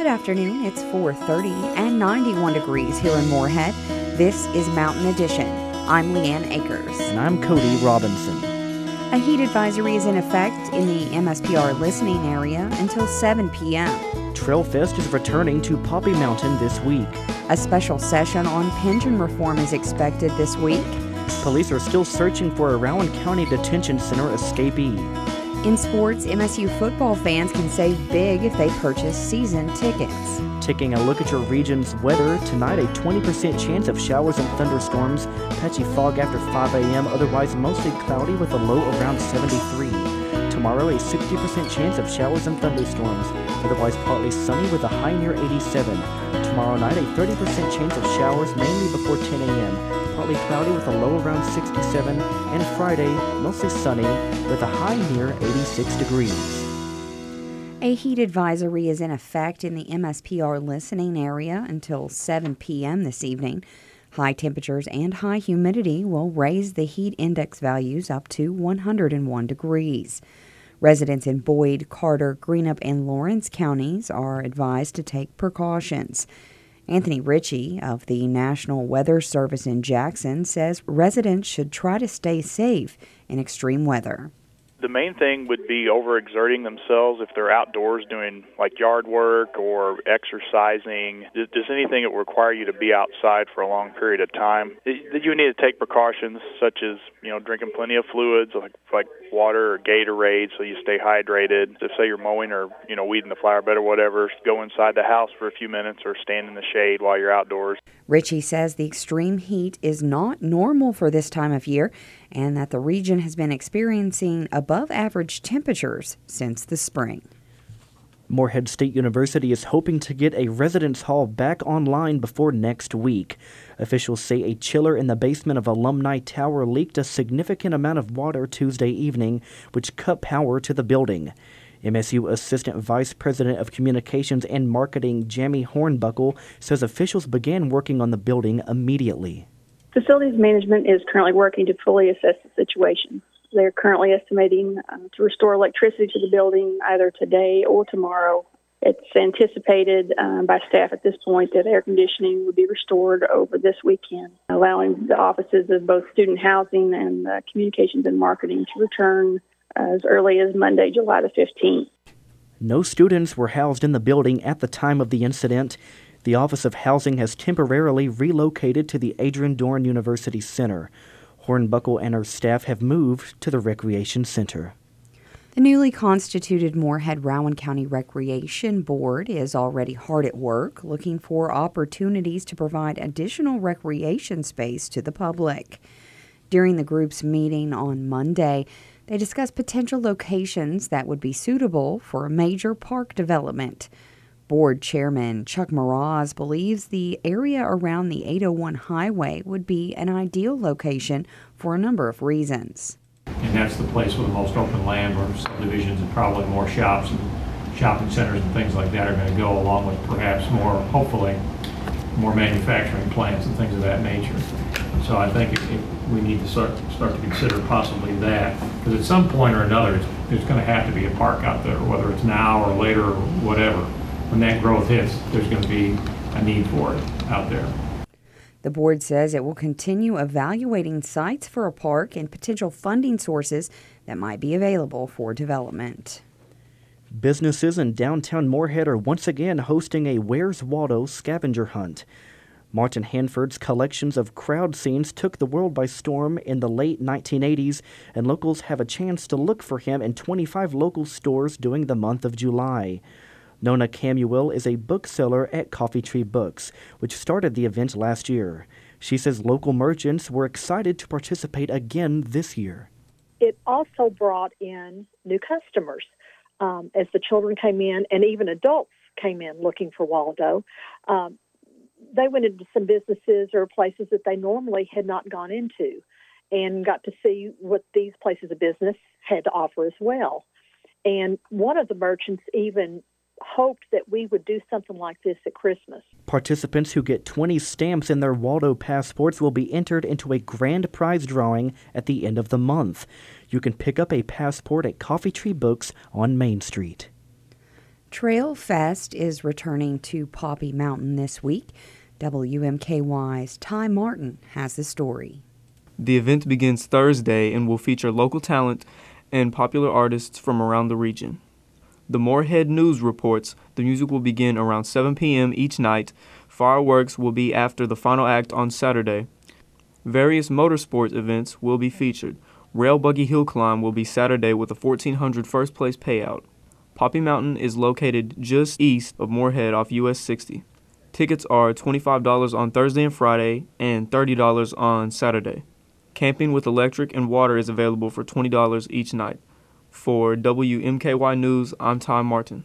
Good afternoon. It's 4:30 and 91 degrees here in Moorhead. This is Mountain Edition. I'm Leanne Akers. And I'm Cody Robinson. A heat advisory is in effect in the MSPR listening area until 7 p.m. Trail Fest is returning to Poppy Mountain this week. A special session on pension reform is expected this week. Police are still searching for a Rowan County Detention Center escapee. In sports, MSU football fans can save big if they purchase season tickets. Taking a look at your region's weather, tonight a 20% chance of showers and thunderstorms, patchy fog after 5 a.m., otherwise mostly cloudy with a low around 73. Tomorrow a 60% chance of showers and thunderstorms, otherwise partly sunny with a high near 87. Tomorrow night a 30% chance of showers mainly before 10 a.m., partly cloudy with a low around 67, and Friday mostly sunny with a high near 86 degrees. A heat advisory is in effect in the MSPR listening area until 7 p.m. this evening. High temperatures and high humidity will raise the heat index values up to 101 degrees. Residents in Boyd, Carter, Greenup, and Lawrence counties are advised to take precautions. Anthony Ritchie of the National Weather Service in Jackson says residents should try to stay safe in extreme weather. The main thing would be overexerting themselves if they're outdoors doing like yard work or exercising. Just anything that will require you to be outside for a long period of time. You need to take precautions such as, drinking plenty of fluids like water or Gatorade so you stay hydrated. If say you're mowing or, weeding the flower bed or whatever, go inside the house for a few minutes or stand in the shade while you're outdoors. Ritchie says the extreme heat is not normal for this time of year and that the region has been experiencing above-average temperatures since the spring. Moorhead State University is hoping to get a residence hall back online before next week. Officials say a chiller in the basement of Alumni Tower leaked a significant amount of water Tuesday evening, which cut power to the building. MSU Assistant Vice President of Communications and Marketing Jamie Hornbuckle says officials began working on the building immediately. Facilities management is currently working to fully assess the situation. They're currently estimating to restore electricity to the building either today or tomorrow. It's anticipated by staff at this point that air conditioning would be restored over this weekend, allowing the offices of both student housing and communications and marketing to return as early as Monday, July the 15th. No students were housed in the building at the time of the incident. The Office of Housing has temporarily relocated to the Adrian Dorn University Center. Hornbuckle and her staff have moved to the Recreation Center. The newly constituted Moorhead Rowan County Recreation Board is already hard at work looking for opportunities to provide additional recreation space to the public. During the group's meeting on Monday, they discussed potential locations that would be suitable for a major park development. Board Chairman Chuck Mraz believes the area around the 801 highway would be an ideal location for a number of reasons. And that's the place with the most open land where subdivisions and probably more shops and shopping centers and things like that are going to go, along with perhaps hopefully more manufacturing plants and things of that nature. So I think we need to start to consider possibly that, because at some point or another there's going to have to be a park out there, whether it's now or later or whatever. When that growth hits, there's going to be a need for it out there. The board says it will continue evaluating sites for a park and potential funding sources that might be available for development. Businesses in downtown Moorhead are once again hosting a Where's Waldo scavenger hunt. Martin Hanford's collections of crowd scenes took the world by storm in the late 1980s, and locals have a chance to look for him in 25 local stores during the month of July. Nona Camuel is a bookseller at Coffee Tree Books, which started the event last year. She says local merchants were excited to participate again this year. It also brought in new customers as the children came in, and even adults came in looking for Waldo. They went into some businesses or places that they normally had not gone into and got to see what these places of business had to offer as well. And one of the merchants even hoped that we would do something like this at Christmas. Participants who get 20 stamps in their Waldo passports will be entered into a grand prize drawing at the end of the month. You can pick up a passport at Coffee Tree Books on Main Street. Trail Fest is returning to Poppy Mountain this week. WMKY's Ty Martin has the story. The event begins Thursday and will feature local talent and popular artists from around the region. The Morehead News reports the music will begin around 7 p.m. each night. Fireworks will be after the final act on Saturday. Various motorsports events will be featured. Rail Buggy Hill Climb will be Saturday with a $1,400 first place payout. Poppy Mountain is located just east of Morehead off US 60. Tickets are $25 on Thursday and Friday and $30 on Saturday. Camping with electric and water is available for $20 each night. For WMKY News, I'm Ty Martin.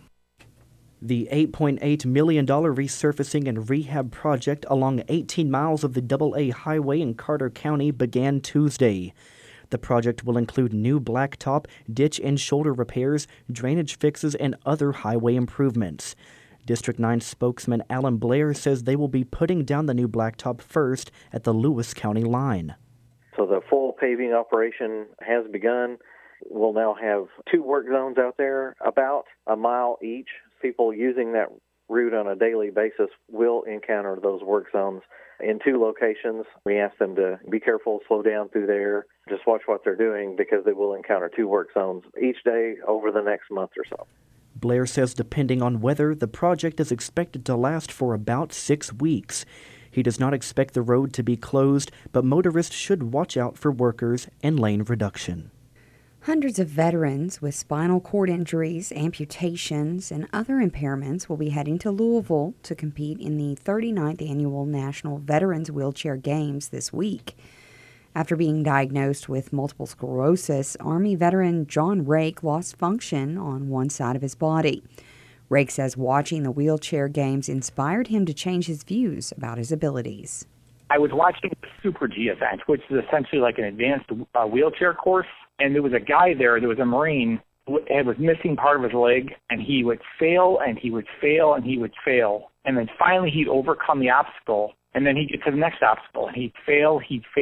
The $8.8 million resurfacing and rehab project along 18 miles of the AA highway in Carter County began Tuesday. The project will include new blacktop, ditch and shoulder repairs, drainage fixes, and other highway improvements. District 9 spokesman Alan Blair says they will be putting down the new blacktop first at the Lewis County line. So the full paving operation has begun. We'll now have 2 work zones out there, about a mile each. People using that route on a daily basis will encounter those work zones in 2 locations. We ask them to be careful, slow down through there, just watch what they're doing because they will encounter 2 work zones each day over the next month or so. Blair says depending on weather, the project is expected to last for about 6 weeks. He does not expect the road to be closed, but motorists should watch out for workers and lane reduction. Hundreds of veterans with spinal cord injuries, amputations, and other impairments will be heading to Louisville to compete in the 39th Annual National Veterans Wheelchair Games this week. After being diagnosed with multiple sclerosis, Army veteran John Rake lost function on one side of his body. Rake says watching the wheelchair games inspired him to change his views about his abilities. I was watching the Super G event, which is essentially like an advanced wheelchair course, and there was a guy there, there was a Marine, who was missing part of his leg, and he would fail, and he would fail, and he would fail. And then finally he'd overcome the obstacle, and then he'd get to the next obstacle, and he'd fail,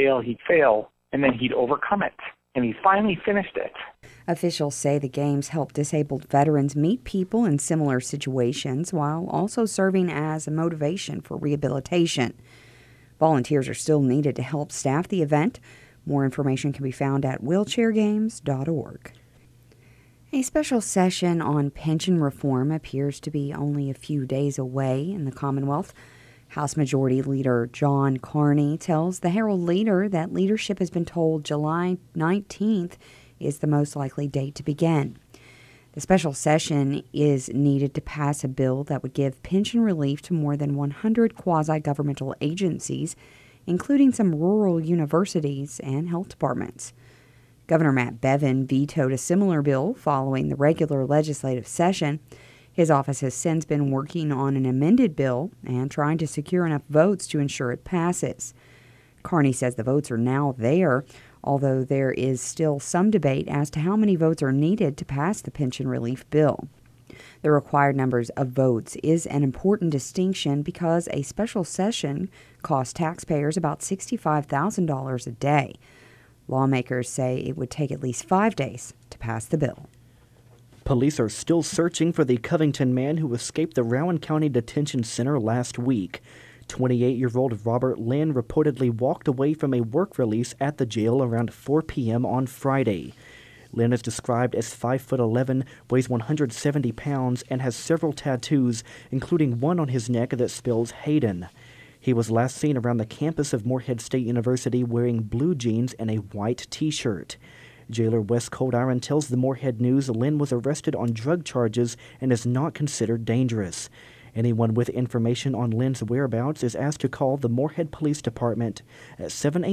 and then he'd overcome it. And he finally finished it. Officials say the games help disabled veterans meet people in similar situations while also serving as a motivation for rehabilitation. Volunteers are still needed to help staff the event. More information can be found at wheelchairgames.org. A special session on pension reform appears to be only a few days away in the Commonwealth. House Majority Leader John Carney tells the Herald-Leader that leadership has been told July 19th is the most likely date to begin. The special session is needed to pass a bill that would give pension relief to more than 100 quasi-governmental agencies, including some rural universities and health departments. Governor Matt Bevin vetoed a similar bill following the regular legislative session. His office has since been working on an amended bill and trying to secure enough votes to ensure it passes. Carney says the votes are now there, although there is still some debate as to how many votes are needed to pass the pension relief bill. The required numbers of votes is an important distinction because a special session costs taxpayers about $65,000 a day. Lawmakers say it would take at least 5 days to pass the bill. Police are still searching for the Covington man who escaped the Rowan County Detention Center last week. 28-year-old Robert Lynn reportedly walked away from a work release at the jail around 4 p.m. on Friday. Lynn is described as 5'11", weighs 170 pounds, and has several tattoos, including one on his neck that spells Hayden. He was last seen around the campus of Morehead State University wearing blue jeans and a white T-shirt. Jailer Wes Coldiron tells the Morehead News Lynn was arrested on drug charges and is not considered dangerous. Anyone with information on Lynn's whereabouts is asked to call the Morehead Police Department at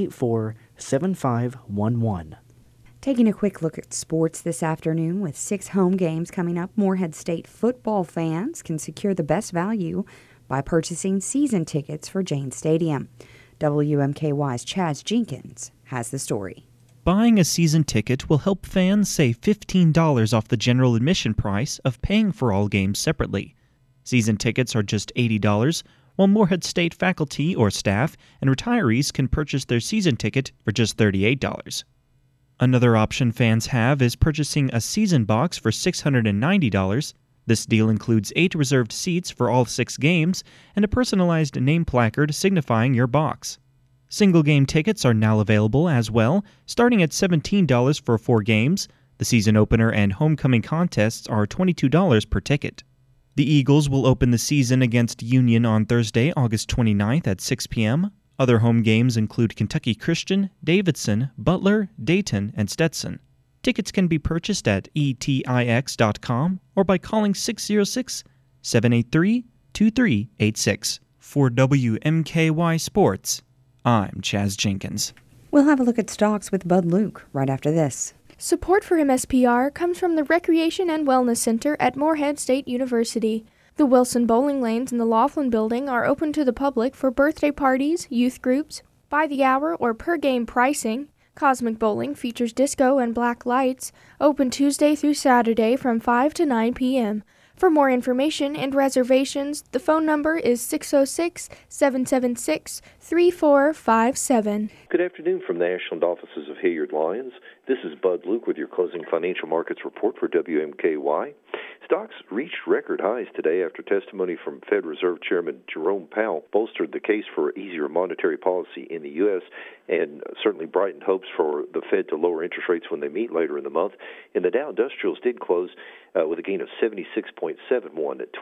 784-7511. Taking a quick look at sports this afternoon with 6 home games coming up, Morehead State football fans can secure the best value by purchasing season tickets for Jane Stadium. WMKY's Chaz Jenkins has the story. Buying a season ticket will help fans save $15 off the general admission price of paying for all games separately. Season tickets are just $80, while Morehead State faculty or staff and retirees can purchase their season ticket for just $38. Another option fans have is purchasing a season box for $690. This deal includes 8 reserved seats for all 6 games and a personalized name placard signifying your box. Single game tickets are now available as well, starting at $17 for 4 games. The season opener and homecoming contests are $22 per ticket. The Eagles will open the season against Union on Thursday, August 29th at 6 p.m. Other home games include Kentucky Christian, Davidson, Butler, Dayton, and Stetson. Tickets can be purchased at etix.com or by calling 606-783-2386. For WMKY Sports, I'm Chaz Jenkins. We'll have a look at stocks with Bud Luke right after this. Support for MSPR comes from the Recreation and Wellness Center at Morehead State University. The Wilson Bowling Lanes in the Laughlin Building are open to the public for birthday parties, youth groups, by the hour or per game pricing. Cosmic Bowling features disco and black lights, open Tuesday through Saturday from 5 to 9 p.m. For more information and reservations, the phone number is 606-776-3457. Good afternoon from the Ashland offices of Hilliard Lyons. This is Bud Luke with your closing financial markets report for WMKY. Stocks reached record highs today after testimony from Fed Reserve Chairman Jerome Powell bolstered the case for easier monetary policy in the U.S. and certainly brightened hopes for the Fed to lower interest rates when they meet later in the month. And the Dow Industrials did close with a gain of 76.71 at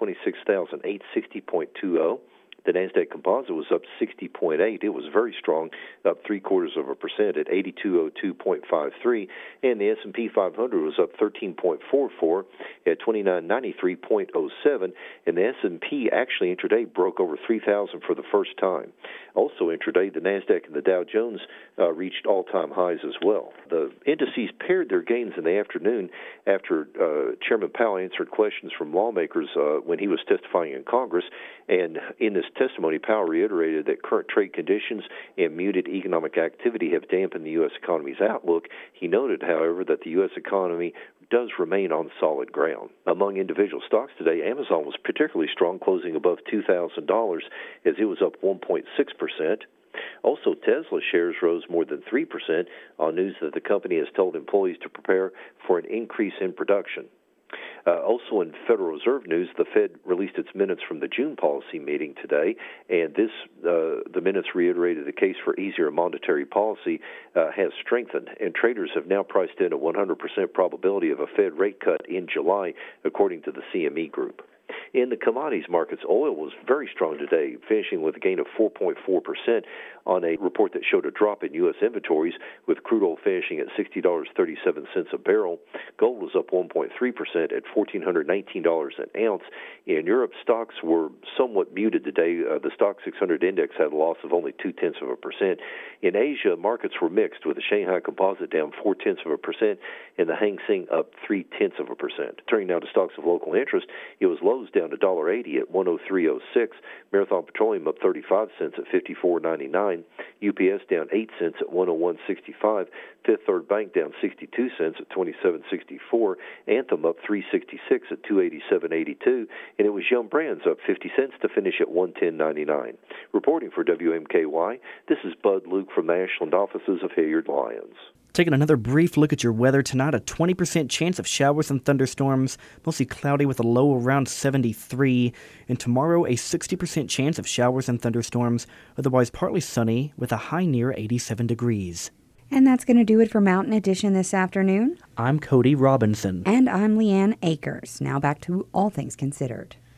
26,860.20. The NASDAQ Composite was up 60.8. It was very strong, up 0.75% at 8202.53. And the S&P 500 was up 13.44 at 2993.07. And the S&P actually intraday broke over 3,000 for the first time. Also intraday, the NASDAQ and the Dow Jones reached all-time highs as well. The indices paired their gains in the afternoon after Chairman Powell answered questions from lawmakers when he was testifying in Congress. And in this testimony, Powell reiterated that current trade conditions and muted economic activity have dampened the U.S. economy's outlook. He noted, however, that the U.S. economy does remain on solid ground. Among individual stocks today, Amazon was particularly strong, closing above $2,000 as it was up 1.6%. Also, Tesla shares rose more than 3% on news that the company has told employees to prepare for an increase in production. Also in Federal Reserve news, the Fed released its minutes from the June policy meeting today, and the minutes reiterated the case for easier monetary policy has strengthened, and traders have now priced in a 100% probability of a Fed rate cut in July, according to the CME Group. In the commodities markets, oil was very strong today, finishing with a gain of 4.4% on a report that showed a drop in U.S. inventories, with crude oil finishing at $60.37 a barrel. Gold was up 1.3% at $1,419 an ounce. In Europe, stocks were somewhat muted today. The Stock 600 index had a loss of only 0.2%. In Asia, markets were mixed, with the Shanghai Composite down 0.4% and the Hang Seng up 0.3%. Turning now to stocks of local interest, it was Lowe's down $1.80 at 103.06. Marathon Petroleum up 35 cents at 54.99. UPS down 8 cents at 101.65. Fifth Third Bank down 62 cents at 27.64. Anthem up 3.66 at 287.82. And it was Yum Brands up 50 cents to finish at 110.99. Reporting for WMKY, this is Bud Luke from the Ashland offices of Hilliard Lyons. Taking another brief look at your weather tonight, a 20% chance of showers and thunderstorms, mostly cloudy with a low around 73. And tomorrow, a 60% chance of showers and thunderstorms, otherwise partly sunny with a high near 87 degrees. And that's going to do it for Mountain Edition this afternoon. I'm Cody Robinson. And I'm Leanne Akers. Now back to All Things Considered.